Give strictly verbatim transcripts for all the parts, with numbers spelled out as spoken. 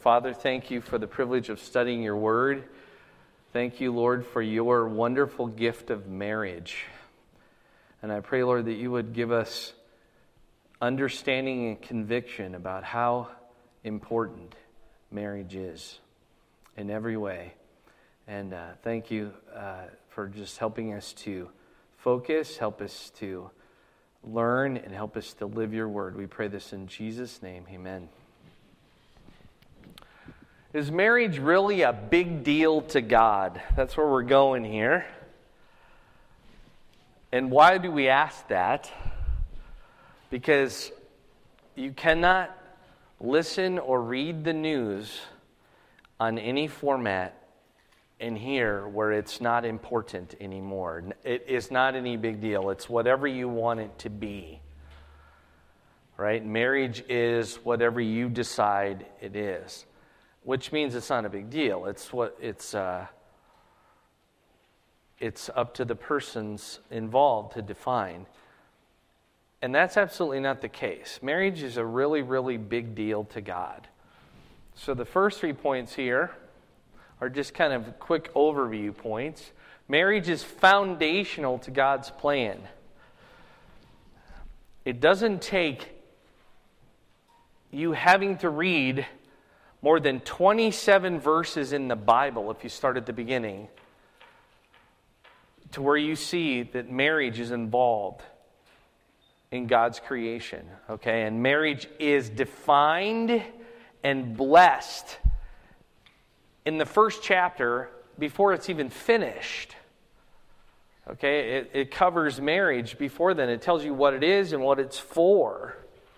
Father, thank you for the privilege of studying your word. Thank you, Lord, for your wonderful gift of marriage. And I pray, Lord, that you would give us understanding and conviction about how important marriage is in every way. And uh, thank you uh, for just helping us to focus, help us to learn, and help us to live your word. We pray this in Jesus' name. Amen. Is marriage really a big deal to God? That's where we're going here. And why do we ask that? Because you cannot listen or read the news on any format in here where it's not important anymore. It is not any big deal. It's whatever you want it to be. Right? Marriage is whatever you decide it is. Which means it's not a big deal. It's what it's uh, it's up to the persons involved to define. And that's absolutely not the case. Marriage is a really, really big deal to God. So the first three points here are just kind of quick overview points. Marriage is foundational to God's plan. It doesn't take you having to read more than twenty-seven verses in the Bible, if you start at the beginning, to where you see that marriage is involved in God's creation. Okay, and marriage is defined and blessed in the first chapter before it's even finished. Okay, it, it covers marriage before then. It tells you what it is and what it's for.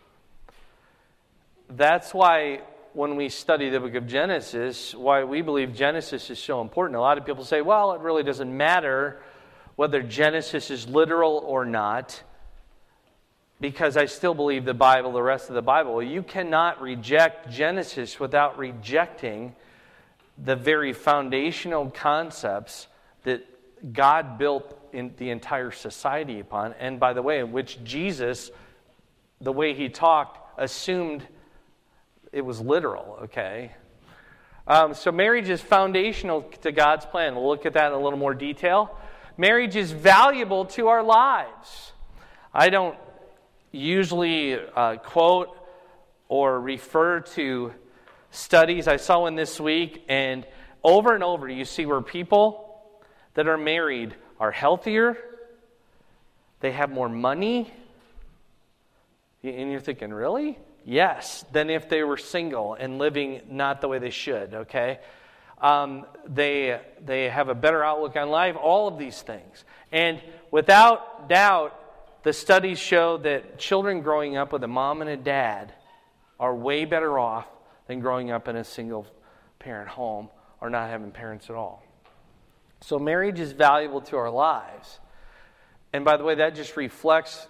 That's why when we study the book of Genesis, why we believe Genesis is so important. A lot of people say, well, it really doesn't matter whether Genesis is literal or not, because I still believe the Bible, the rest of the Bible. Well, you cannot reject Genesis without rejecting the very foundational concepts that God built in the entire society upon. And by the way, which Jesus, the way he talked, assumed it was literal, okay? Um, so marriage is foundational to God's plan. We'll look at that in a little more detail. Marriage is valuable to our lives. I don't usually uh, quote or refer to studies. I saw one this week, and over and over you see where people that are married are healthier, they have more money, and you're thinking, really? Yes, than if they were single and living not the way they should, okay? Um, they, they have a better outlook on life, all of these things. And without doubt, the studies show that children growing up with a mom and a dad are way better off than growing up in a single-parent home or not having parents at all. So marriage is valuable to our lives. And by the way, that just reflects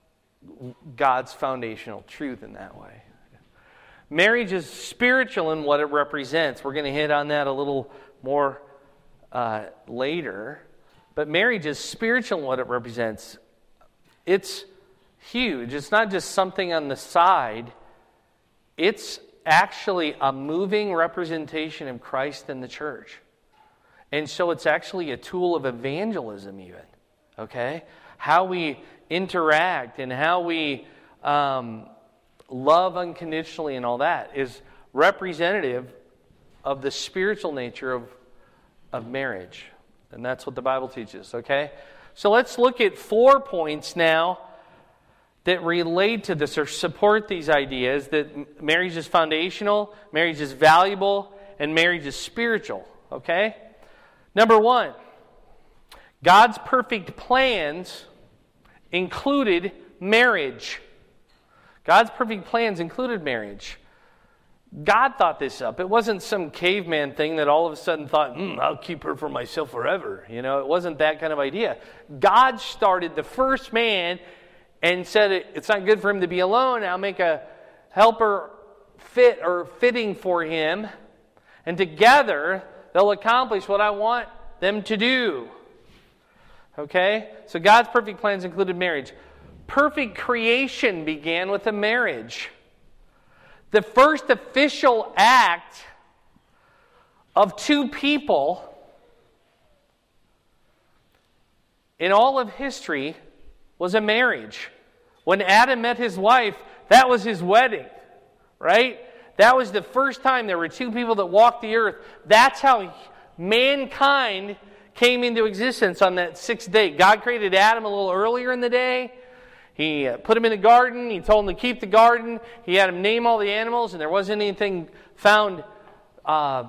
God's foundational truth in that way. Marriage is spiritual in what it represents. We're going to hit on that a little more uh, later. But marriage is spiritual in what it represents. It's huge. It's not just something on the side. It's actually a moving representation of Christ in the church. And so it's actually a tool of evangelism even. Okay? How we interact and how we um, love unconditionally and all that is representative of the spiritual nature of, of marriage. And that's what the Bible teaches, okay? So let's look at four points now that relate to this or support these ideas that marriage is foundational, marriage is valuable, and marriage is spiritual, okay? Number one, God's perfect plans included marriage. God's perfect plans included marriage. God thought this up. It wasn't some caveman thing that all of a sudden thought, hmm, I'll keep her for myself forever. You know, it wasn't that kind of idea. God started the first man and said it's not good for him to be alone. I'll make a helper fit or fitting for him. And together, they'll accomplish what I want them to do. Okay? So God's perfect plans included marriage. Perfect creation began with a marriage. the first official act of two people in all of history was a marriage. When Adam met his wife, that was his wedding, right? That was the first time there were two people that walked the earth. That's how mankind came into existence on that sixth day. God created Adam a little earlier in the day. He put him in a garden. He told him to keep the garden. He had him name all the animals, and there wasn't anything found uh,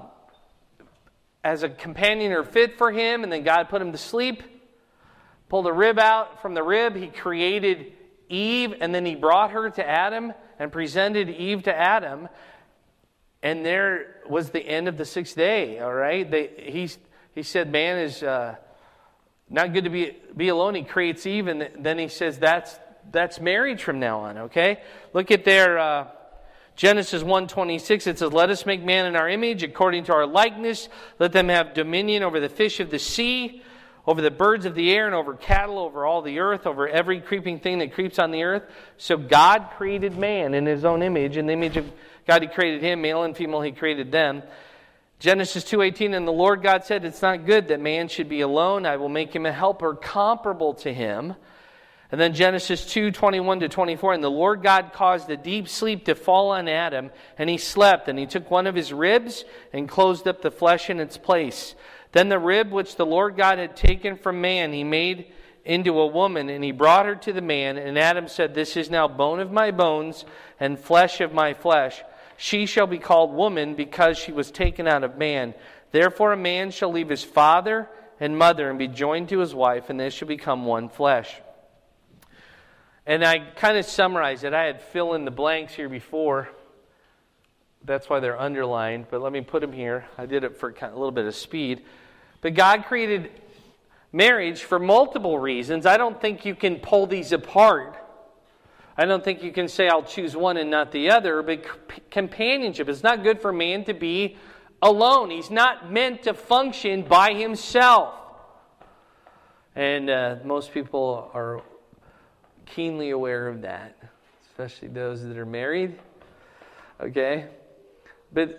as a companion or fit for him. And then God put him to sleep, pulled a rib out from the rib. He created Eve, and then he brought her to Adam and presented Eve to Adam. And there was the end of the sixth day, all right? They, he, he said, man is uh, not good to be, be alone. He creates Eve, and then he says, that's that's marriage from now on, okay? Look at there, uh, Genesis one twenty-six. It says, let us make man in our image, according to our likeness. Let them have dominion over the fish of the sea, over the birds of the air, and over cattle, over all the earth, over every creeping thing that creeps on the earth. So God created man in his own image. In the image of God, he created him. Male and female, he created them. Genesis two eighteen, and the Lord God said, it's not good that man should be alone. I will make him a helper comparable to him. And then Genesis two twenty-one to twenty-four, and the Lord God caused a deep sleep to fall on Adam, and he slept. And he took one of his ribs and closed up the flesh in its place. Then the rib which the Lord God had taken from man, he made into a woman, and he brought her to the man. And Adam said, this is now bone of my bones and flesh of my flesh. She shall be called woman, because she was taken out of man. Therefore a man shall leave his father and mother and be joined to his wife, and they shall become one flesh. And I kind of summarized it. I had fill in the blanks here before. That's why they're underlined, but let me put them here. I did it for kind of a little bit of speed. But God created marriage for multiple reasons. I don't think you can pull these apart. I don't think you can say, I'll choose one and not the other. But companionship, it's not good for man to be alone. He's not meant to function by himself. And uh, most people are keenly aware of that, especially those that are married. Okay? But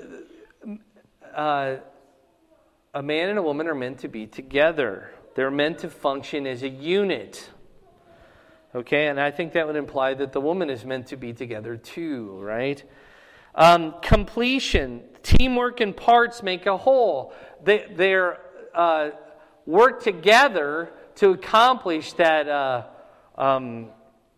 uh, a man and a woman are meant to be together. They're meant to function as a unit. Okay? And I think that would imply that the woman is meant to be together too, right? Um, completion. Teamwork and parts make a whole. They they're, uh, work together to accomplish that uh, um,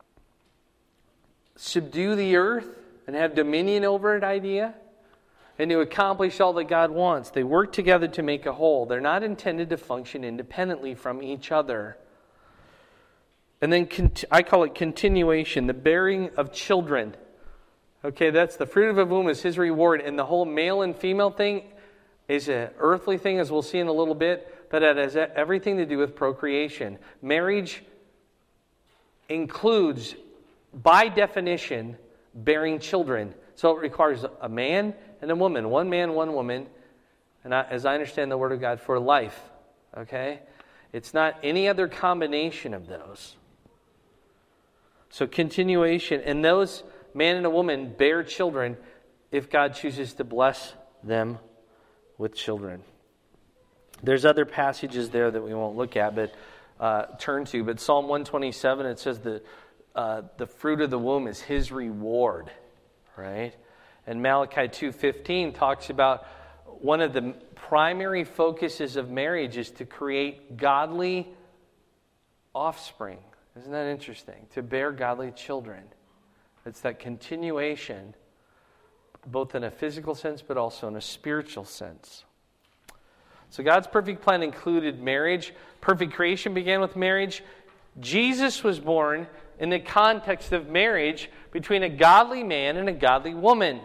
subdue the earth and have dominion over it idea, and to accomplish all that God wants. They work together to make a whole. They're not intended to function independently from each other. And then cont- I call it continuation, the bearing of children. Okay, that's the fruit of a womb is his reward. And the whole male and female thing is an earthly thing, as we'll see in a little bit, but it has everything to do with procreation. Marriage includes, by definition, bearing children. So it requires a man and a woman. One man, one woman. And I, as I understand the Word of God, for life. Okay? It's not any other combination of those. So continuation. And those man and a woman bear children if God chooses to bless them with children. There's other passages there that we won't look at, but uh, turn to. But Psalm one twenty-seven, it says that uh, the fruit of the womb is his reward, right? And Malachi two fifteen talks about one of the primary focuses of marriage is to create godly offspring. Isn't that interesting? To bear godly children. It's that continuation, both in a physical sense, but also in a spiritual sense. So God's perfect plan included marriage. Perfect creation began with marriage. Jesus was born in the context of marriage between a godly man and a godly woman.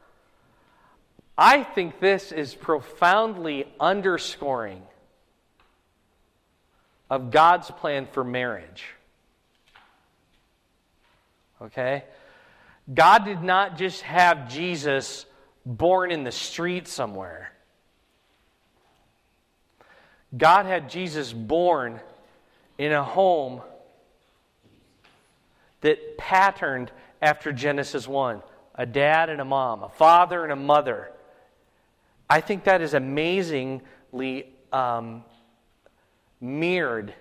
I think this is profoundly underscoring of God's plan for marriage. Okay? God did not just have Jesus born in the street somewhere. God had Jesus born in a home that patterned after Genesis one. a dad and a mom, a father and a mother. I think that is amazingly um, mirrored.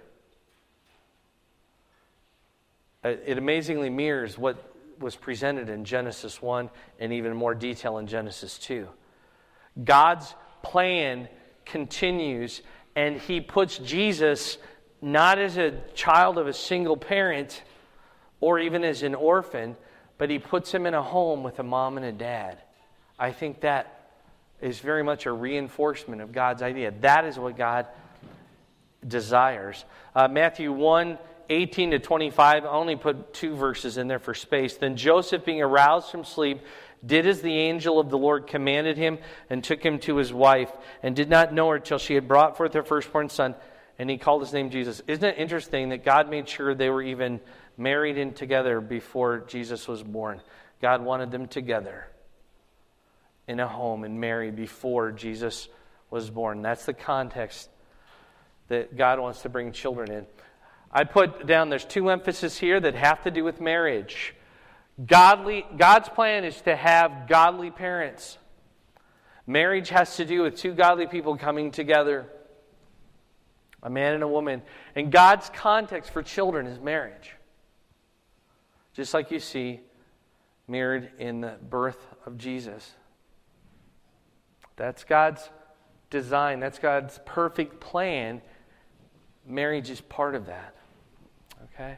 It amazingly mirrors what was presented in Genesis one and even more detail in Genesis two. God's plan continues, and He puts Jesus not as a child of a single parent or even as an orphan, but He puts him in a home with a mom and a dad. I think that is very much a reinforcement of God's idea. That is what God desires. Uh, Matthew one, eighteen to twenty-five, I only put two verses in there for space. Then Joseph, being aroused from sleep, did as the angel of the Lord commanded him, and took him to his wife, and did not know her till she had brought forth her firstborn son, and he called his name Jesus. Isn't it interesting that God made sure they were even married and together before Jesus was born? God wanted them together in a home and married before Jesus was born. That's the context that God wants to bring children in. I put down, there's two emphases here that have to do with marriage. Godly, God's plan is to have godly parents. Marriage has to do with two godly people coming together, a man and a woman. And God's context for children is marriage. Just like you see mirrored in the birth of Jesus. That's God's design. That's God's perfect plan. Marriage is part of that. Okay?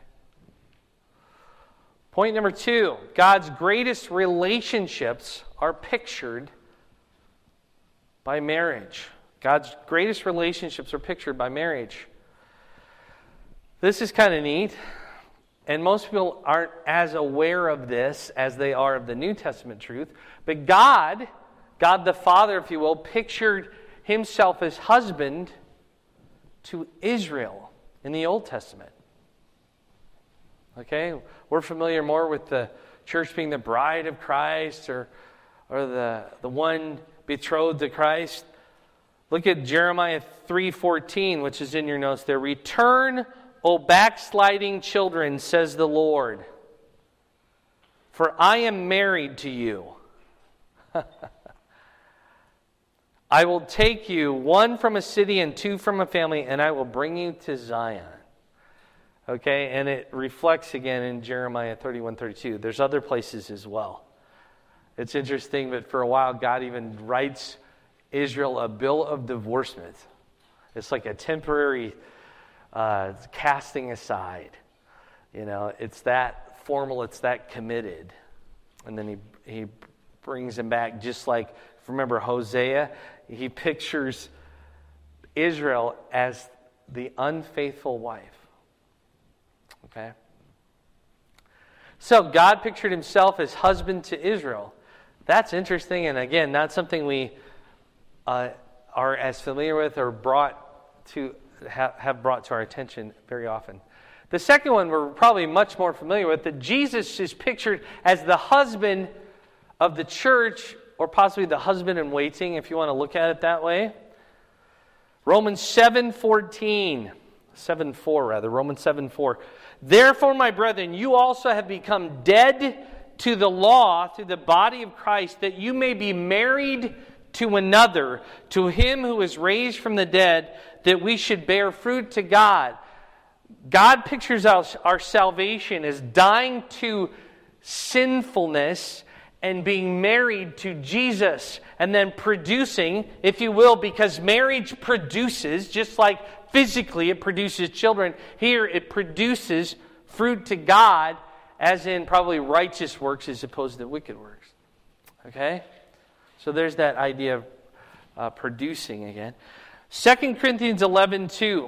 Point number two, God's greatest relationships are pictured by marriage. God's greatest relationships are pictured by marriage. This is kind of neat, and most people aren't as aware of this as they are of the New Testament truth, but God, God the Father, if you will, pictured Himself as husband to Israel in the Old Testament. Okay, we're familiar more with the church being the bride of Christ or or the, the one betrothed to Christ. Look at Jeremiah three fourteen, which is in your notes there. Return, O backsliding children, says the Lord, for I am married to you. I will take you, one from a city and two from a family, and I will bring you to Zion. Okay, and it reflects again in Jeremiah thirty-one thirty-two. There's other places as well. It's interesting, but for a while God even writes Israel a bill of divorcement. It's like a temporary uh, casting aside. You know, it's that formal, it's that committed. And then he he brings him back, just like, remember Hosea? He pictures Israel as the unfaithful wife. Okay? So God pictured Himself as husband to Israel. That's interesting, and again, not something we uh, are as familiar with or brought to ha- have brought to our attention very often. The second one we're probably much more familiar with, that Jesus is pictured as the husband of the church, or possibly the husband in waiting, if you want to look at it that way. Romans seven fourteen, seven four rather, Romans seven four. Therefore, my brethren, you also have become dead to the law through the body of Christ, that you may be married to another, to Him who is raised from the dead, that we should bear fruit to God. God pictures our, our salvation as dying to sinfulness and being married to Jesus, and then producing, if you will, because marriage produces, just like physically it produces children, here it produces fruit to God, as in probably righteous works as opposed to wicked works. Okay? So there's that idea of uh, producing again. Second Corinthians eleven two.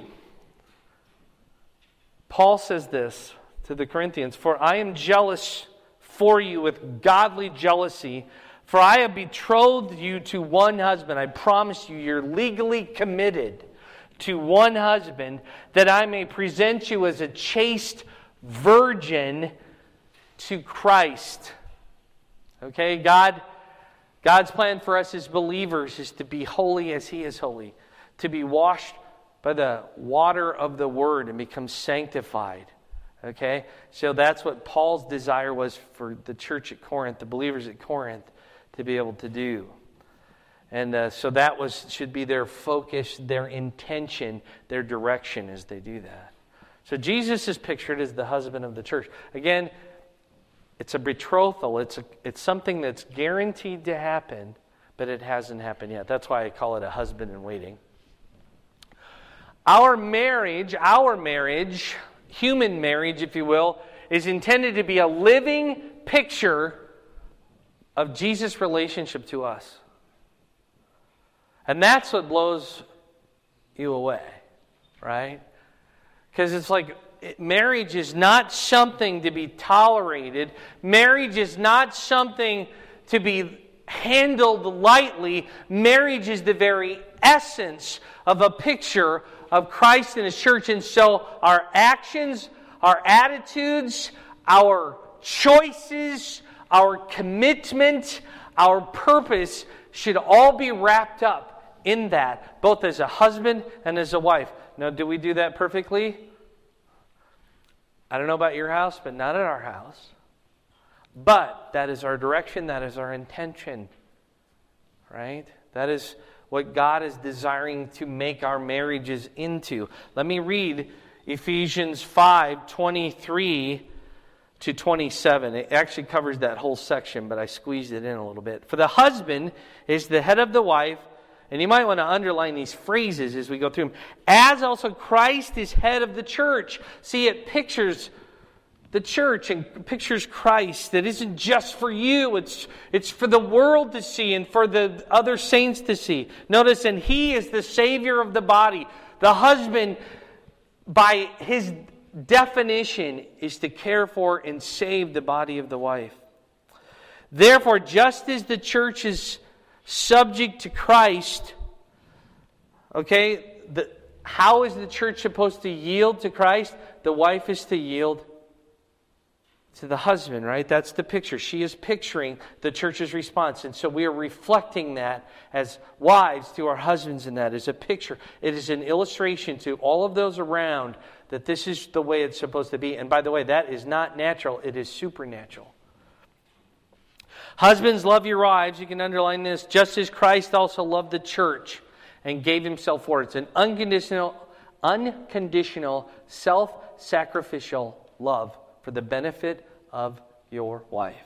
Paul says this to the Corinthians, for I am jealous for you with godly jealousy, for I have betrothed you to one husband. I promise you, you're legally committed to one husband, that I may present you as a chaste virgin to Christ. Okay, God, God's plan for us as believers is to be holy as He is holy, to be washed by the water of the Word and become sanctified. Okay? So that's what Paul's desire was for the church at Corinth, the believers at Corinth, to be able to do. And uh, so that was should be their focus, their intention, their direction as they do that. So Jesus is pictured as the husband of the church. Again, it's a betrothal. It's a, it's something that's guaranteed to happen, but it hasn't happened yet. That's why I call it a husband in waiting. Our marriage, our marriage, human marriage, if you will, is intended to be a living picture of Jesus' relationship to us. And that's what blows you away, right? Because it's like it, marriage is not something to be tolerated. Marriage is not something to be handled lightly. Marriage is the very essence of a picture of Christ and His church. And so our actions, our attitudes, our choices, our commitment, our purpose should all be wrapped up in that, both as a husband and as a wife. Now, do we do that perfectly? I don't know about your house, but not at our house. But that is our direction, that is our intention. Right? That is what God is desiring to make our marriages into. Let me read Ephesians five, twenty-three to twenty-seven. It actually covers that whole section, but I squeezed it in a little bit. For the husband is the head of the wife, and you might want to underline these phrases as we go through them. As also Christ is head of the church. See, it pictures the church and pictures Christ that isn't just for you. It's, it's for the world to see and for the other saints to see. Notice, and He is the Savior of the body. The husband, by his definition, is to care for and save the body of the wife. Therefore, just as the church is subject to Christ, okay, the, how is the church supposed to yield to Christ? The wife is to yield to the husband, right? That's the picture. She is picturing the church's response. And so we are reflecting that as wives to our husbands in that as a picture. It is an illustration to all of those around that this is the way it's supposed to be. And by the way, that is not natural. It is supernatural. Husbands, love your wives. You can underline this. Just as Christ also loved the church and gave Himself for it. It's an unconditional, unconditional, self-sacrificial love for the benefit of your wife.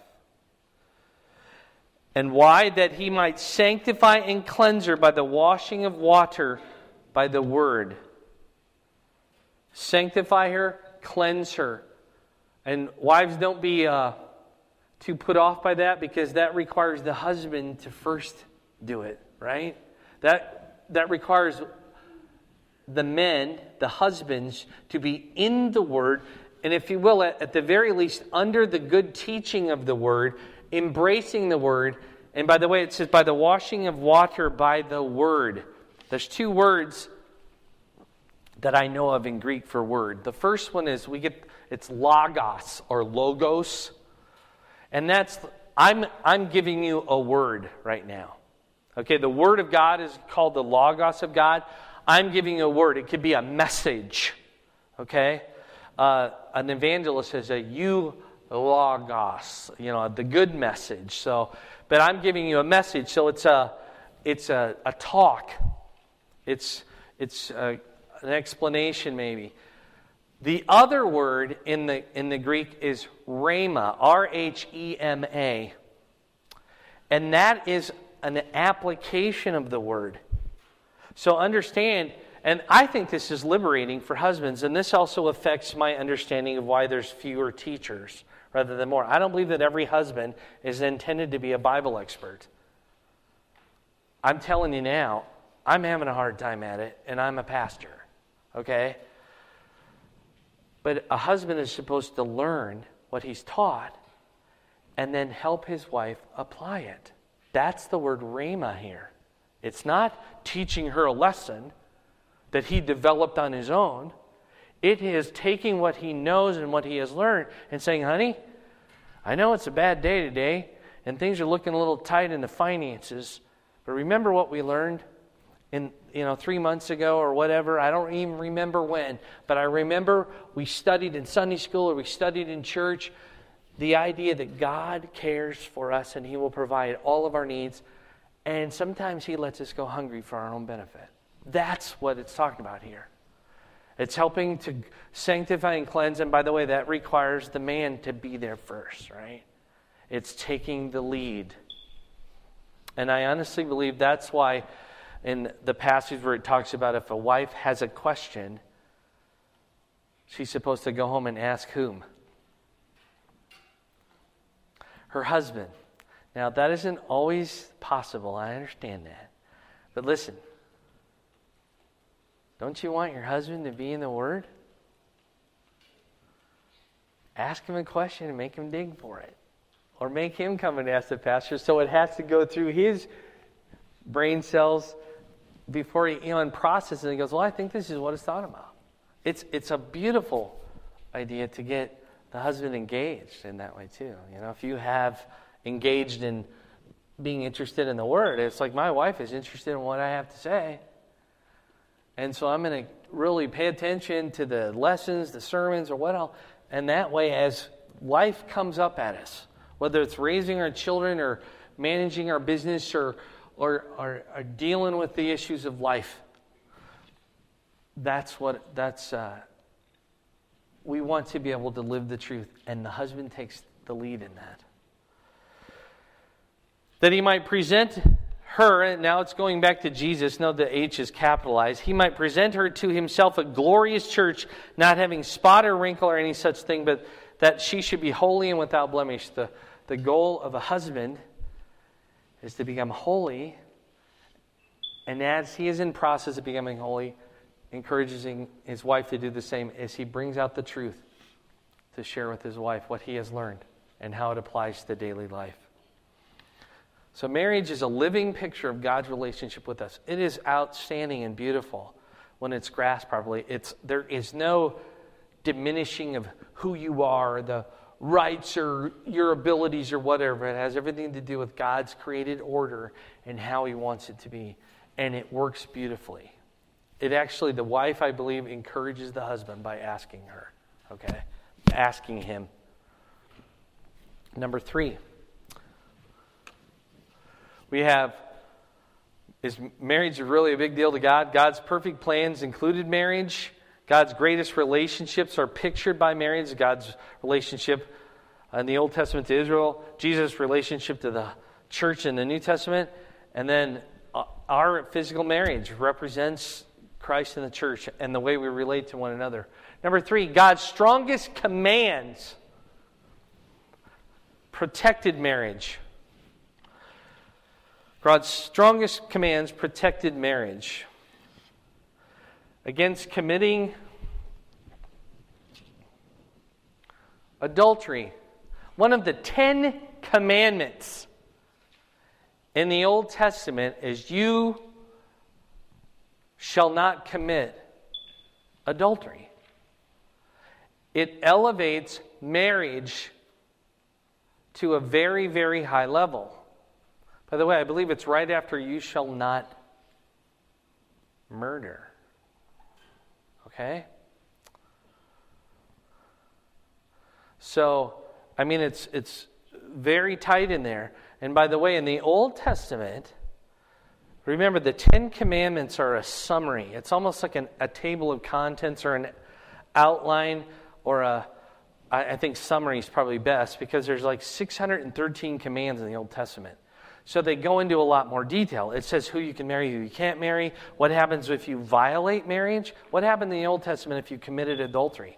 And why? That He might sanctify and cleanse her by the washing of water by the word. Sanctify her, cleanse her. And wives, don't be uh, too put off by that, because that requires the husband to first do it, right? That, that requires the men, the husbands, to be in the Word, and if you will, at, at the very least, under the good teaching of the Word, embracing the Word. And by the way, it says, by the washing of water by the Word. There's two words that I know of in Greek for word. The first one is, we get, it's logos or logos. And that's, I'm, I'm giving you a word right now. Okay, the Word of God is called the logos of God. I'm giving you a word. It could be a message. Okay? Uh, an evangelist says a eulogos, you know, the good message. So, but I'm giving you a message, so it's a, it's a, a talk. It's, it's a, an explanation, maybe. The other word in the in the Greek is rhema, R H E M A, and that is an application of the word. So understand. And I think this is liberating for husbands, and this also affects my understanding of why there's fewer teachers rather than more. I don't believe that every husband is intended to be a Bible expert. I'm telling you now, I'm having a hard time at it, and I'm a pastor, okay? But a husband is supposed to learn what he's taught and then help his wife apply it. That's the word rhema here. It's not teaching her a lesson that he developed on his own. It is taking what he knows and what he has learned and saying, honey, I know it's a bad day today and things are looking a little tight in the finances, but remember what we learned? in, you know, three months ago or whatever. I don't even remember when. But I remember we studied in Sunday school or we studied in church the idea that God cares for us and He will provide all of our needs. And sometimes He lets us go hungry for our own benefit. That's what it's talking about here. It's helping to sanctify and cleanse. And by the way, that requires the man to be there first, right? It's taking the lead. And I honestly believe that's why in the passage where it talks about if a wife has a question, she's supposed to go home and ask whom? Her husband. Now, that isn't always possible. I understand that. But listen, don't you want your husband to be in the Word? Ask him a question and make him dig for it. Or make him come and ask the pastor so it has to go through his brain cells before he, you know, and processes and he goes, well, I think this is what it's thought about. It's it's a beautiful idea to get the husband engaged in that way too. You know, if you have engaged in being interested in the Word, it's like my wife is interested in what I have to say. And so I'm going to really pay attention to the lessons, the sermons, or what else. And that way, as life comes up at us, whether it's raising our children or managing our business or Or, or, or dealing with the issues of life. That's what, that's, uh, we want to be able to live the truth. And the husband takes the lead in that. That he might present her, and now it's going back to Jesus, note the H is capitalized. He might present her to himself a glorious church, not having spot or wrinkle or any such thing, but that she should be holy and without blemish. The, the goal of a husband is to become holy, and as he is in process of becoming holy, encouraging his wife to do the same as he brings out the truth to share with his wife what he has learned and how it applies to daily life. So marriage is a living picture of God's relationship with us. It is outstanding and beautiful when it's grasped properly. It's there is no diminishing of who you are, the rights or your abilities or whatever. It has everything to do with God's created order and how He wants it to be. And it works beautifully. It actually, the wife, I believe, encourages the husband by asking her. Okay? Asking him. Number three. We have, is marriage really a big deal to God? God's perfect plans included marriage. God's greatest relationships are pictured by marriage. God's relationship in the Old Testament to Israel, Jesus' relationship to the church in the New Testament, and then our physical marriage represents Christ and the church and the way we relate to one another. Number three, God's strongest commands protected marriage. God's strongest commands protected marriage against committing adultery. One of the Ten Commandments in the Old Testament is you shall not commit adultery. It elevates marriage to a very, very high level. By the way, I believe it's right after you shall not murder. Okay? So, I mean, it's it's very tight in there. And by the way, in the Old Testament, remember the Ten Commandments are a summary. It's almost like an, a table of contents or an outline or a, I, I think summary is probably best because there's like six hundred thirteen commands in the Old Testament. So they go into a lot more detail. It says who you can marry, who you can't marry, what happens if you violate marriage, what happened in the Old Testament if you committed adultery.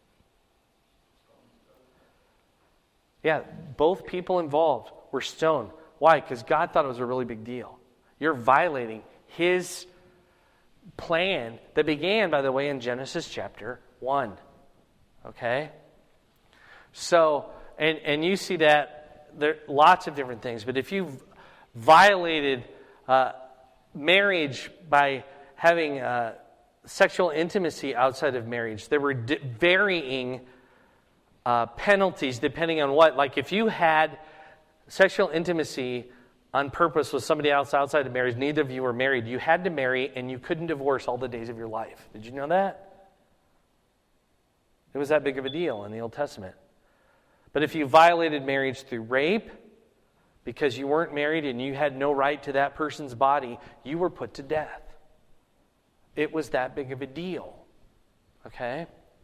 Yeah, both people involved were stoned. Why? Because God thought it was a really big deal. You're violating His plan that began, by the way, in Genesis chapter one. Okay? So, and, and you see that there are lots of different things, but if you've violated uh, marriage by having uh, sexual intimacy outside of marriage, there were di- varying uh, penalties depending on what. Like if you had sexual intimacy on purpose with somebody else outside of marriage. Neither of you were married. You had to marry, and you couldn't divorce all the days of your life. Did you know that? It was that big of a deal in the Old Testament. But if you violated marriage through rape, because you weren't married and you had no right to that person's body, you were put to death. It was that big of a deal. Okay?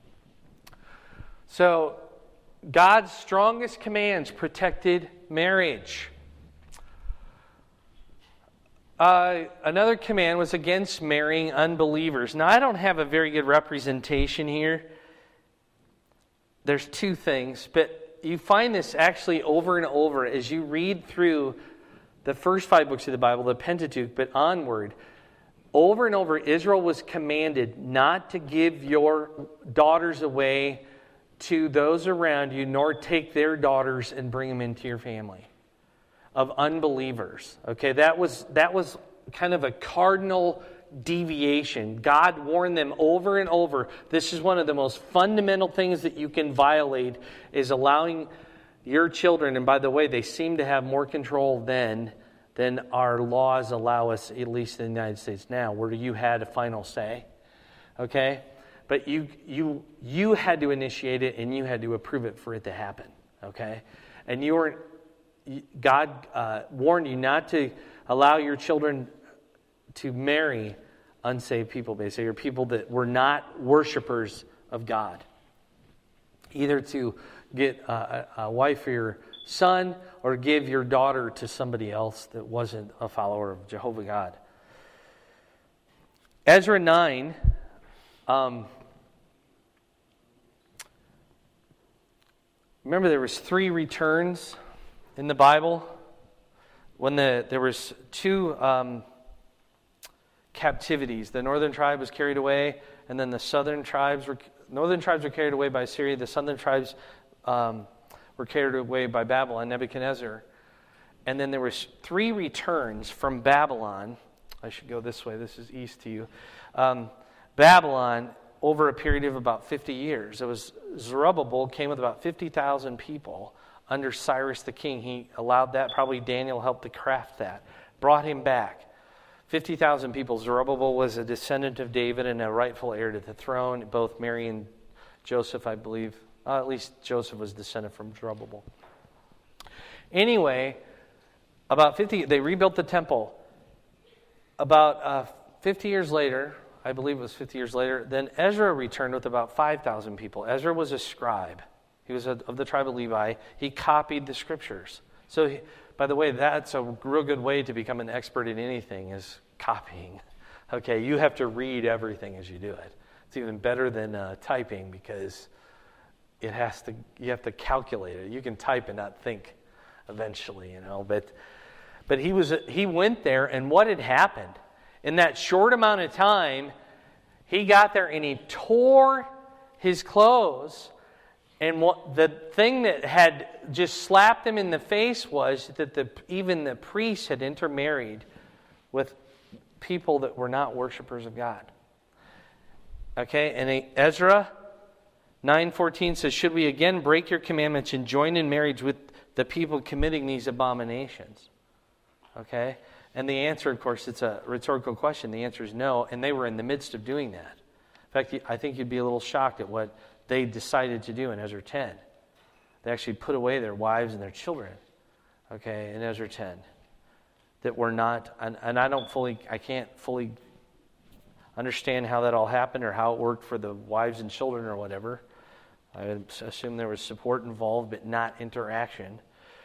So, God's strongest commands protected marriage. Uh, another command was against marrying unbelievers. Now, I don't have a very good representation here. There's two things, but you find this actually over and over as you read through the first five books of the Bible, the Pentateuch, but onward. Over and over, Israel was commanded not to give your daughters away to those around you, nor take their daughters and bring them into your family of unbelievers. Okay, that was that was kind of a cardinal deviation. God warned them over and over. This is one of the most fundamental things that you can violate, is allowing your children, and by the way, they seem to have more control then than our laws allow us, at least in the United States now, where you had a final say. Okay? But you you you had to initiate it, and you had to approve it for it to happen. Okay? And you were God uh, warned you not to allow your children to marry unsaved people, basically, or people that were not worshipers of God. Either to get a, a wife for your son or give your daughter to somebody else that wasn't a follower of Jehovah God. Ezra nine, um, remember there was three returns in the Bible. When the there was two um, captivities. The northern tribe was carried away, and then the southern tribes were northern tribes were carried away by Assyria. The southern tribes um, were carried away by Babylon, Nebuchadnezzar. And then there was three returns from Babylon. I should go this way. This is east to you. Um, Babylon over a period of about fifty years. It was Zerubbabel came with about fifty thousand people under Cyrus the king. He allowed that. Probably Daniel helped to craft that. Brought him back. fifty thousand people. Zerubbabel was a descendant of David and a rightful heir to the throne. Both Mary and Joseph, I believe. Uh, at least Joseph was descended from Zerubbabel. Anyway, about fifty, they rebuilt the temple. About uh, fifty years later, I believe it was fifty years later, then Ezra returned with about five thousand people. Ezra was a scribe. He was a, of the tribe of Levi. He copied the scriptures. So, he, by the way, that's a real good way to become an expert in anything, is copying. Okay, you have to read everything as you do it. It's even better than uh, typing, because it has to. You have to calculate it. You can type and not think eventually, you know. But but he was he went there, and what had happened in that short amount of time? He got there and he tore his clothes. And what, the thing that had just slapped him in the face was that the, even the priests had intermarried with people that were not worshipers of God. Okay, and Ezra nine fourteen says, "Should we again break your commandments and join in marriage with the people committing these abominations?" Okay, and the answer, of course, it's a rhetorical question. The answer is no, and they were in the midst of doing that. In fact, I think you'd be a little shocked at what they decided to do in Ezra ten. They actually put away their wives and their children, okay, in Ezra ten, that were not, and, and I don't fully, I can't fully understand how that all happened or how it worked for the wives and children or whatever. I assume there was support involved, but not interaction.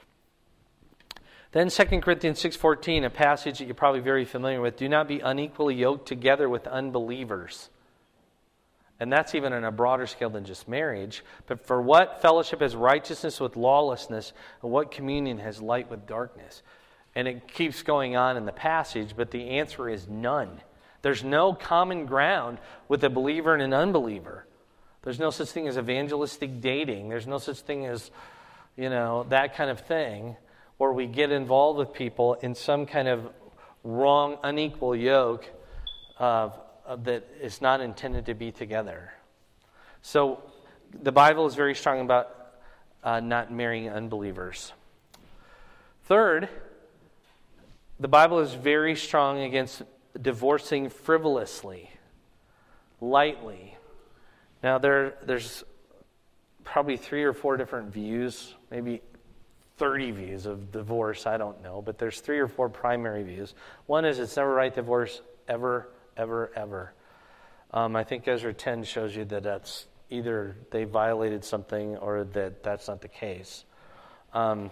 Then Second Corinthians six fourteen, a passage that you're probably very familiar with, "Do not be unequally yoked together with unbelievers." And that's even on a broader scale than just marriage. "But for what fellowship has righteousness with lawlessness, and what communion has light with darkness?" And it keeps going on in the passage, but the answer is none. There's no common ground with a believer and an unbeliever. There's no such thing as evangelistic dating. There's no such thing as, you know, that kind of thing, where we get involved with people in some kind of wrong, unequal yoke of that is not intended to be together. So the Bible is very strong about uh, not marrying unbelievers. Third, the Bible is very strong against divorcing frivolously, lightly. Now, there, there's probably three or four different views, maybe thirty views of divorce, I don't know, but there's three or four primary views. One is it's never right to divorce, ever, ever, ever. Um, I think Ezra ten shows you that that's either they violated something or that that's not the case. Um,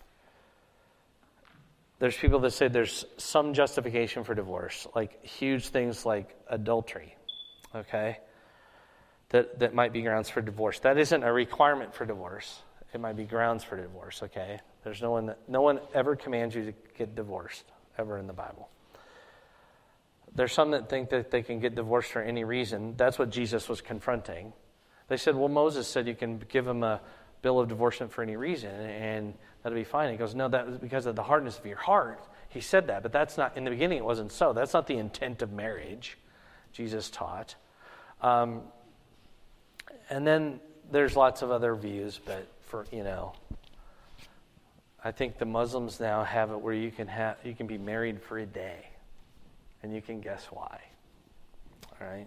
there's people that say there's some justification for divorce, like huge things like adultery, okay, that, that might be grounds for divorce. That isn't a requirement for divorce. It might be grounds for divorce, okay? There's no one that, no one ever commands you to get divorced, ever in the Bible. There's some that think that they can get divorced for any reason. That's what Jesus was confronting. They said, well, Moses said you can give him a bill of divorcement for any reason, and that'll be fine. He goes, no, that was because of the hardness of your heart. He said that, but that's not, in the beginning it wasn't so. That's not the intent of marriage, Jesus taught. Um, and then there's lots of other views, but for, you know, I think the Muslims now have it where you can have you can be married for a day, and you can guess why. All right.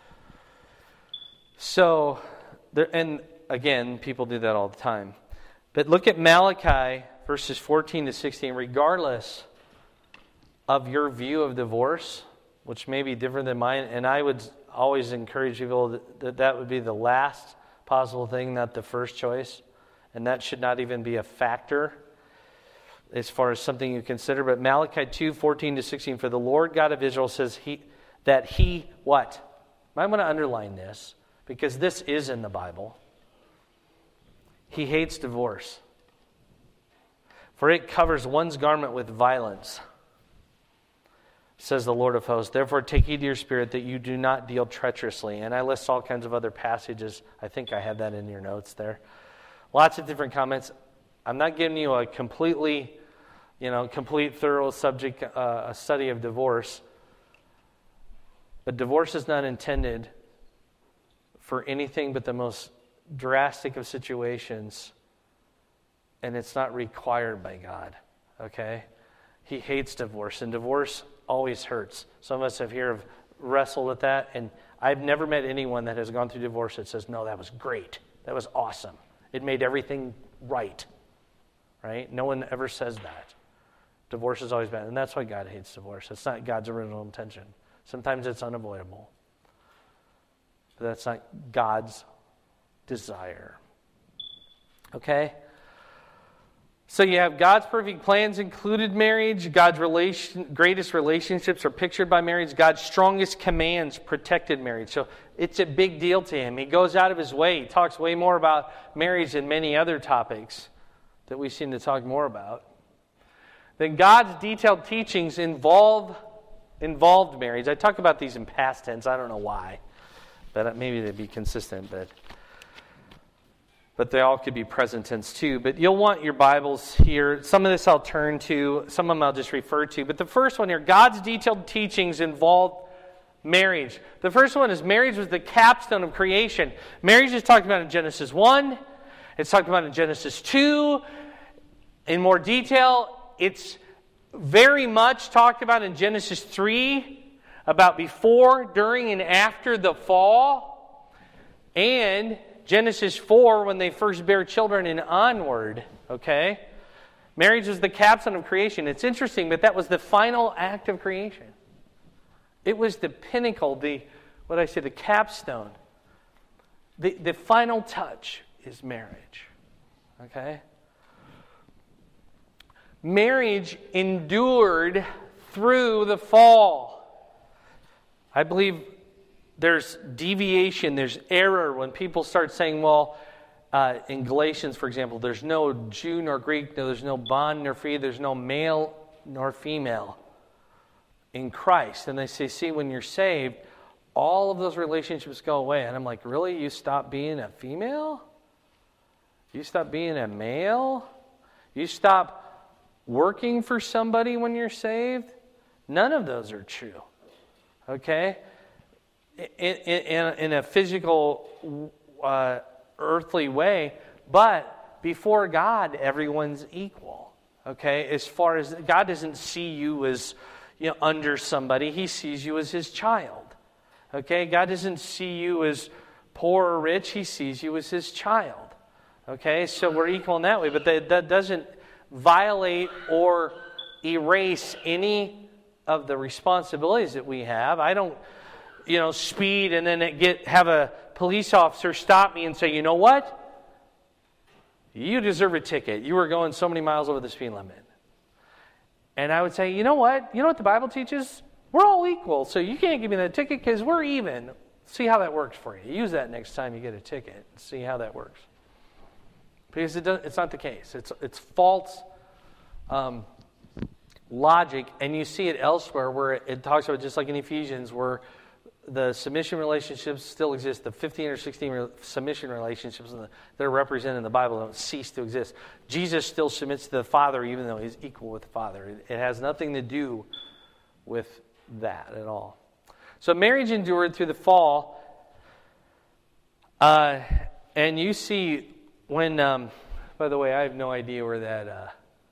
So, there, and again, people do that all the time. But look at Malachi verses fourteen to sixteen. Regardless of your view of divorce, which may be different than mine, and I would always encourage people that that, that would be the last possible thing, not the first choice. And that should not even be a factor as far as something you consider. But Malachi two, fourteen to sixteen, for the Lord God of Israel says he that he, what? I want to underline this, because this is in the Bible. He hates divorce, for it covers one's garment with violence, says the Lord of hosts. Therefore take heed to your spirit that you do not deal treacherously. And I list all kinds of other passages. I think I had that in your notes there. Lots of different comments. I'm not giving you a completely, you know, complete, thorough subject, uh, a study of divorce. But divorce is not intended for anything but the most drastic of situations, and it's not required by God, okay? He hates divorce, and divorce always hurts. Some of us have here have wrestled with that, and I've never met anyone that has gone through divorce that says, no, that was great. That was awesome. It made everything right, right? No one ever says that. Divorce is always bad, and that's why God hates divorce. It's not God's original intention. Sometimes it's unavoidable, but that's not God's desire. Okay? So you have God's perfect plans included marriage. God's relation, greatest relationships are pictured by marriage. God's strongest commands protected marriage. So it's a big deal to him. He goes out of his way. He talks way more about marriage than many other topics that we seem to talk more about. Then God's detailed teachings involve involved marriage. I talk about these in past tense. I don't know why, but maybe they'd be consistent. But but they all could be present tense too. But you'll want your Bibles here. Some of this I'll turn to. Some of them I'll just refer to. But the first one here, God's detailed teachings involved marriage. The first one is marriage was the capstone of creation. Marriage is talked about in Genesis one. It's talked about in Genesis two. In more detail, it's very much talked about in Genesis three, about before, during, and after the fall. And Genesis four, when they first bear children, and onward. Okay? Marriage is the capstone of creation. It's interesting, but that was the final act of creation. It was the pinnacle, the, what did I say, the capstone. The, the final touch is marriage. Okay? Marriage endured through the fall. I believe there's deviation, there's error when people start saying, well, uh, in Galatians, for example, there's no Jew nor Greek, no, there's no bond nor free, there's no male nor female in Christ. And they say, see, when you're saved, all of those relationships go away. And I'm like, really? You stop being a female? You stop being a male? You stop working for somebody when you're saved? None of those are true. Okay? In, in, in a physical, uh, earthly way, but before God, everyone's equal. Okay, as far as God doesn't see you as, you know, under somebody. He sees you as his child. Okay, God doesn't see you as poor or rich. He sees you as his child. Okay, so we're equal in that way, but that, that doesn't violate or erase any of the responsibilities that we have. I don't, you know, speed and then get have a police officer stop me and say, you know what? You deserve a ticket. You were going so many miles over the speed limit. And I would say, you know what? You know what the Bible teaches? We're all equal, so you can't give me that ticket because we're even. See how that works for you. Use that next time you get a ticket. See how that works. Because it does, it's not the case. It's it's false um, logic, and you see it elsewhere where it, it talks about, just like in Ephesians, where the submission relationships still exist. The fifteen or sixteen re- submission relationships that are represented in the Bible don't cease to exist. Jesus still submits to the Father even though he's equal with the Father. It, it has nothing to do with that at all. So marriage endured through the fall. Uh, and you see when, um, by the way, I have no idea where that uh,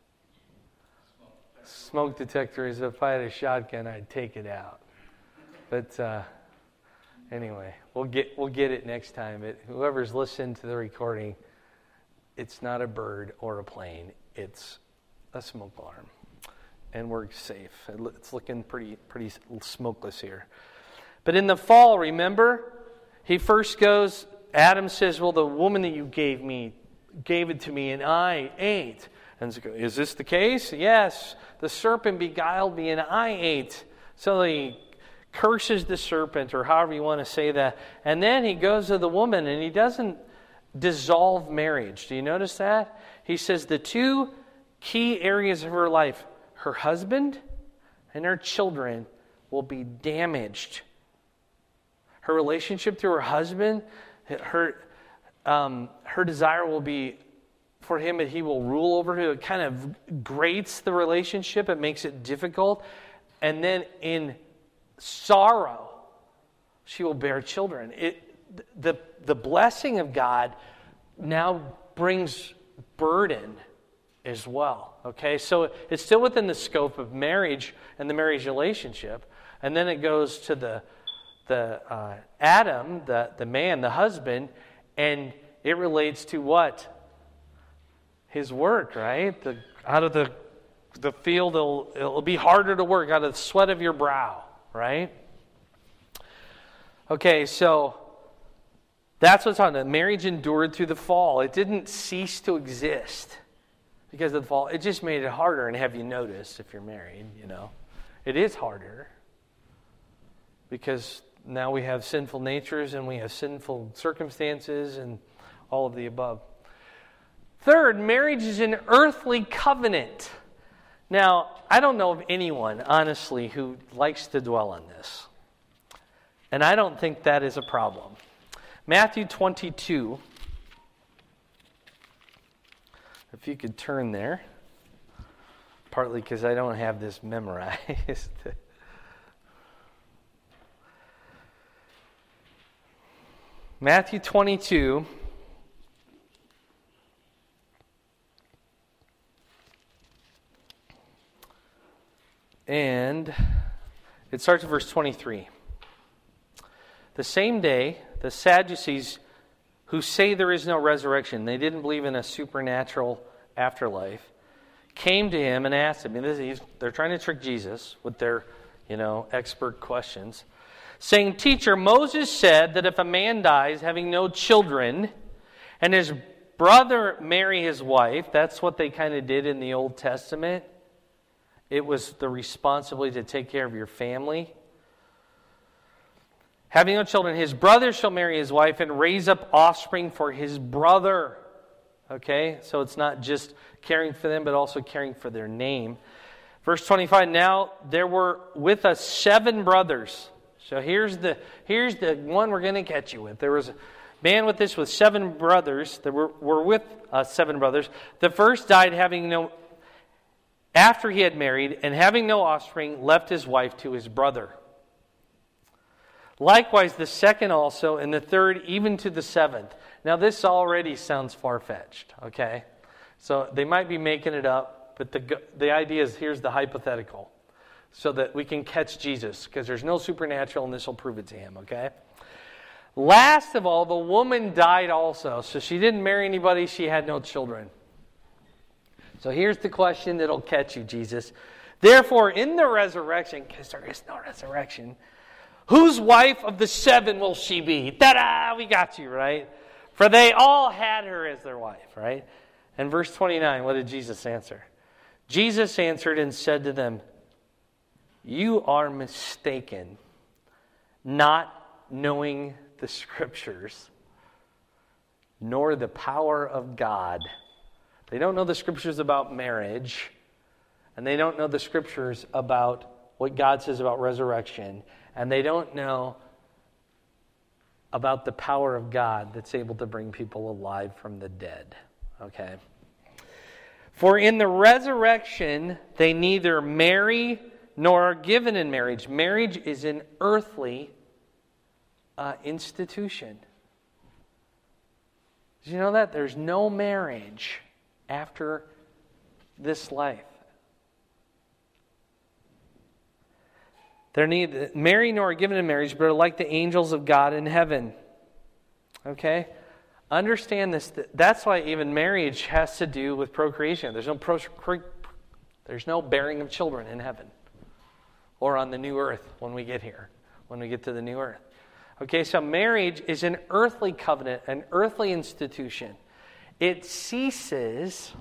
smoke detector is. If I had a shotgun, I'd take it out. But uh, anyway, we'll get we'll get it next time. It, whoever's listened to the recording, it's not a bird or a plane. It's a smoke alarm, and we're safe. It's looking pretty pretty smokeless here. But in the fall, remember, he first goes. Adam says, "Well, the woman that you gave me gave it to me, and I ate." And so, is this the case? Yes. The serpent beguiled me, and I ate. So he curses the serpent, or however you want to say that. And then he goes to the woman, and he doesn't dissolve marriage. Do you notice that? He says the two key areas of her life, her husband and her children, will be damaged. Her relationship to her husband, her um, her desire will be for him that he will rule over her. It kind of grates the relationship. It makes it difficult. And then in sorrow, she will bear children. It, the, the blessing of God now brings burden as well. Okay, so it's still within the scope of marriage and the marriage relationship. And then it goes to the the uh, Adam, the, the man, the husband, and it relates to what? His work, right? The, out of the the field, it'll, it'll be harder to work out of the sweat of your brow, right? Okay, so that's what's on. The marriage endured through the fall. It didn't cease to exist because of the fall. It just made it harder. And have you noticed, if you're married, you know, it is harder because now we have sinful natures and we have sinful circumstances and all of the above. Third, marriage is an earthly covenant. Now, I don't know of anyone, honestly, who likes to dwell on this. And I don't think that is a problem. Matthew twenty-two. If you could turn there. Partly because I don't have this memorized. Matthew twenty-two. And it starts at verse twenty-three. The same day, the Sadducees, who say there is no resurrection, they didn't believe in a supernatural afterlife, came to him and asked him, and this is, they're trying to trick Jesus with their, you know, expert questions, saying, "Teacher, Moses said that if a man dies having no children, and his brother marry his wife," that's what they kind of did in the Old Testament. It was the responsibility to take care of your family. "Having no children, his brother shall marry his wife and raise up offspring for his brother." Okay, so it's not just caring for them, but also caring for their name. Verse twenty-five, "Now there were with us seven brothers." So here's the here's the one we're going to catch you with. There was a man with this with seven brothers. There were, were with us seven brothers. The first died having no, after he had married, and having no offspring, left his wife to his brother. Likewise, the second also, and the third, even to the seventh. Now, this already sounds far-fetched, okay? So they might be making it up, But the the idea is, here's the hypothetical, so that we can catch Jesus, because there's no supernatural, and this will prove it to him, okay? Last of all, the woman died also. So she didn't marry anybody. She had no children. So here's the question that'll catch you, Jesus. Therefore, in the resurrection, because there is no resurrection, whose wife of the seven will she be? Ta-da! We got you, right? For they all had her as their wife, right? And verse twenty-nine, what did Jesus answer? Jesus answered and said to them, you are mistaken, not knowing the Scriptures, nor the power of God. They don't know the Scriptures about marriage, and they don't know the Scriptures about what God says about resurrection, and they don't know about the power of God that's able to bring people alive from the dead. Okay? For in the resurrection, they neither marry nor are given in marriage. Marriage is an earthly uh, institution. Did you know that? There's no marriage after this life. They're neither married nor given in marriage, but are like the angels of God in heaven. Okay? Understand this. That's why even marriage has to do with procreation. There's no pro, there's no bearing of children in heaven or on the new earth when we get here, when we get to the new earth. Okay, so marriage is an earthly covenant, an earthly institution. It ceases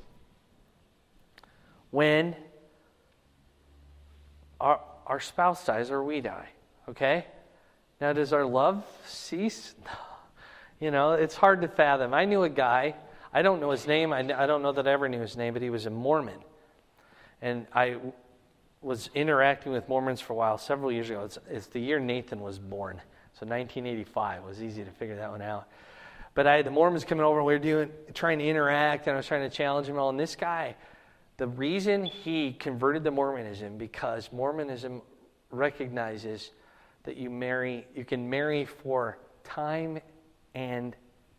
when our, our spouse dies or we die. Okay? Now, does our love cease? You know, it's hard to fathom. I knew a guy, I don't know his name, I, I don't know that I ever knew his name, but he was a Mormon. And I was interacting with Mormons for a while, several years ago. It's, it's the year Nathan was born. So nineteen eighty-five. It was easy to figure that one out. But I had the Mormons coming over, and we were doing, trying to interact, and I was trying to challenge them all. And this guy, the reason he converted to Mormonism, because Mormonism recognizes that you marry, you can marry for time and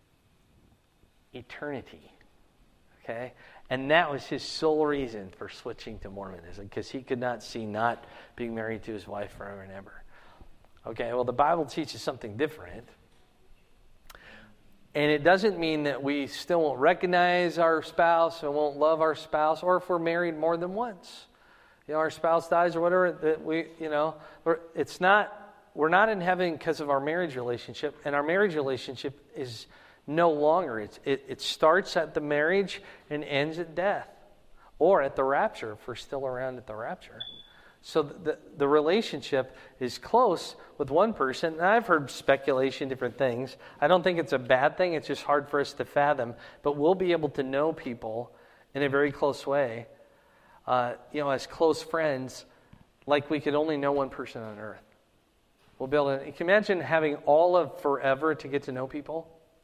eternity. Okay? And that was his sole reason for switching to Mormonism, because he could not see not being married to his wife forever and ever. Okay, well, the Bible teaches something different. And it doesn't mean that we still won't recognize our spouse and won't love our spouse, or if we're married more than once. You know, our spouse dies or whatever, that we, you know, it's not, we're not in heaven because of our marriage relationship, and our marriage relationship is no longer. It's, it, it starts at the marriage and ends at death, or at the rapture, if we're still around at the rapture. So the, the relationship is close with one person. And I've heard speculation, different things. I don't think it's a bad thing. It's just hard for us to fathom. But we'll be able to know people in a very close way, uh, you know, as close friends, like we could only know one person on earth. We'll be able to. You can imagine having all of forever to get to know people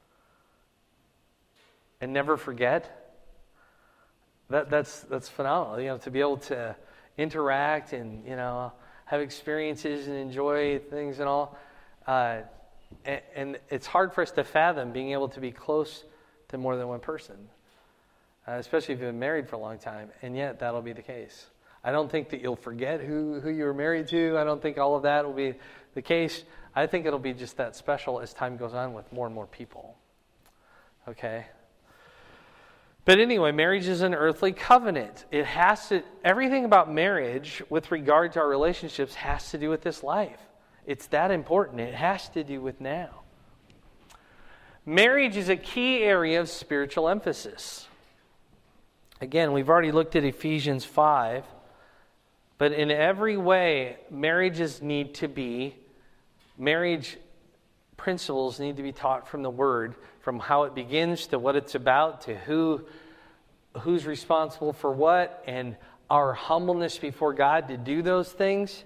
and never forget. That that's that's phenomenal. You know, to be able to interact and, you know, have experiences and enjoy things and all. Uh, and, and it's hard for us to fathom being able to be close to more than one person, uh, especially if you've been married for a long time. And yet, that'll be the case. I don't think that you'll forget who, who you were married to. I don't think all of that will be the case. I think it'll be just that special as time goes on with more and more people. Okay? But anyway, marriage is an earthly covenant. It has to, everything about marriage with regard to our relationships has to do with this life. It's that important. It has to do with now. Marriage is a key area of spiritual emphasis. Again, we've already looked at Ephesians five, but in every way, marriages need to be, marriage principles need to be taught from the Word, from how it begins to what it's about, to who who's responsible for what, and our humbleness before God to do those things,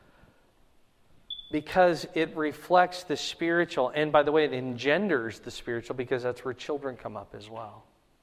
because it reflects the spiritual. And by the way, it engenders the spiritual, because that's where children come up as well.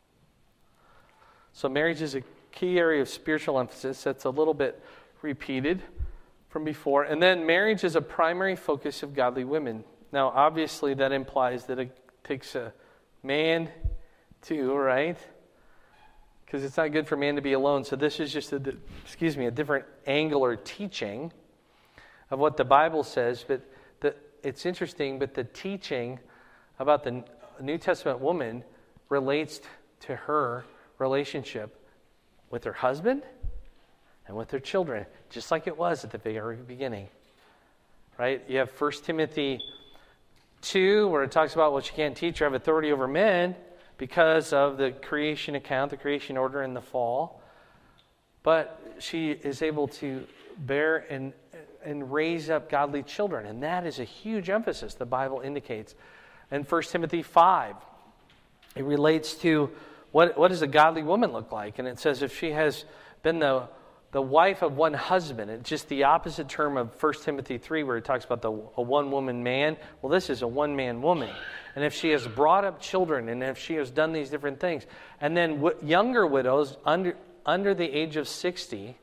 So marriage is a key area of spiritual emphasis. That's a little bit repeated from before. And then marriage is a primary focus of godly women. Now, obviously, that implies that it takes a man too, right? because it's not good for man to be alone. So this is just, a, excuse me, a different angle or teaching of what the Bible says. But the, it's interesting, but the teaching about the New Testament woman relates to her relationship with her husband and with her children, just like it was at the very beginning. Right? You have First Timothy two, where it talks about, well, she can't teach or have authority over men because of the creation account, the creation order in the fall. But she is able to bear and, and raise up godly children. And that is a huge emphasis the Bible indicates. In First Timothy five, it relates to what, what does a godly woman look like? And it says if she has been the the wife of one husband. It's just the opposite term of First Timothy three, where it talks about the a one-woman man. Well, this is a one-man woman. And if she has brought up children, and if she has done these different things, and then w- younger widows under under the age of sixty,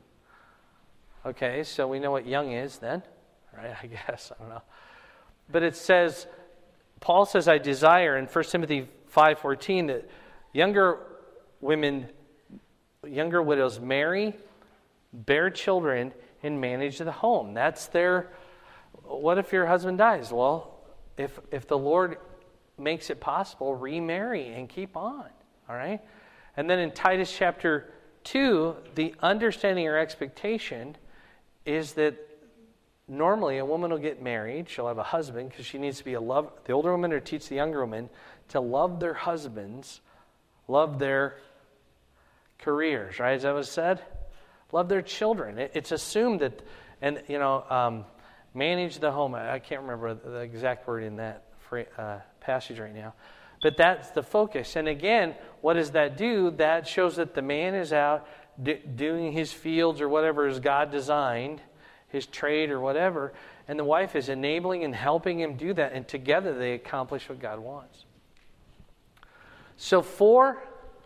okay, so we know what young is then, right? I guess, I don't know. But it says, Paul says, I desire in First Timothy five fourteen that younger women, younger widows marry, bear children, and manage the home. That's their, what if your husband dies? Well, if if the Lord makes it possible, remarry and keep on, all right? And then in Titus chapter two, the understanding or expectation is that normally a woman will get married, she'll have a husband, because she needs to be a love, the older woman or teach the younger woman to love their husbands, love their careers, right? Is that what it said? Love their children. It, it's assumed that, and you know, um, manage the home. I, I can't remember the exact word in that uh, passage right now, but that's the focus. And again, what does that do? That shows that the man is out d- doing his fields or whatever is God designed, his trade or whatever, and the wife is enabling and helping him do that, and together they accomplish what God wants. So four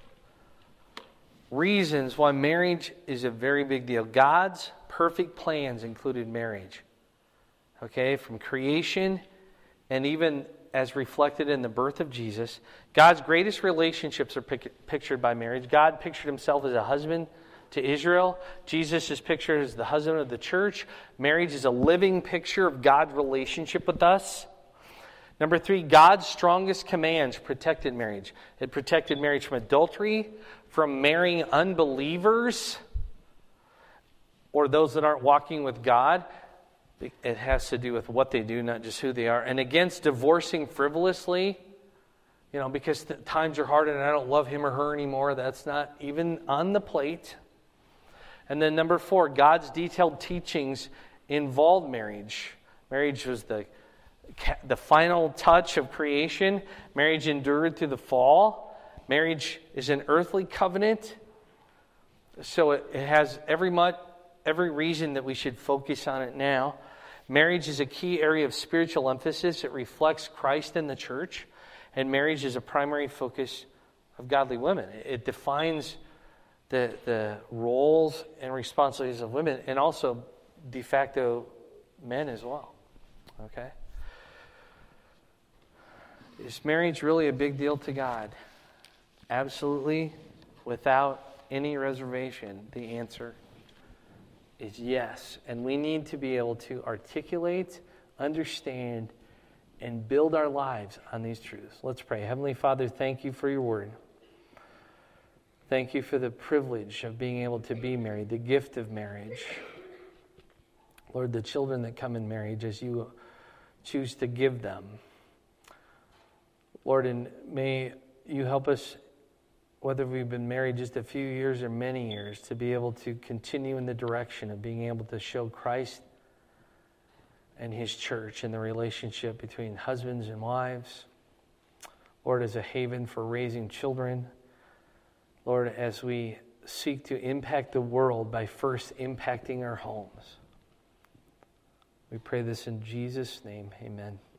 reasons why marriage is a very big deal. God's perfect plans included marriage. Okay, from creation and even as reflected in the birth of Jesus. God's greatest relationships are pic- pictured by marriage. God pictured himself as a husband to Israel. Jesus is pictured as the husband of the church. Marriage is a living picture of God's relationship with us. Number three, God's strongest commands protected marriage. It protected marriage from adultery, from marrying unbelievers, or those that aren't walking with God. It has to do with what they do, not just who they are. And against divorcing frivolously, you know, because the times are hard and I don't love him or her anymore. That's not even on the plate. And then number four, God's detailed teachings involved marriage. Marriage was the the final touch of creation. Marriage endured through the fall. Marriage is an earthly covenant. So it, it has every much, every reason that we should focus on it now. Marriage is a key area of spiritual emphasis. It reflects Christ in the church. And marriage is a primary focus of godly women. It defines the, the roles and responsibilities of women, and also de facto men as well. Okay? Is marriage really a big deal to God? Absolutely, without any reservation, the answer is yes. And we need to be able to articulate, understand, and build our lives on these truths. Let's pray. Heavenly Father, thank you for your word. Thank you for the privilege of being able to be married, the gift of marriage. Lord, the children that come in marriage as you choose to give them. Lord, and may you help us, whether we've been married just a few years or many years, to be able to continue in the direction of being able to show Christ and his church and the relationship between husbands and wives. Lord, as a haven for raising children. Lord, as we seek to impact the world by first impacting our homes. We pray this in Jesus' name. Amen.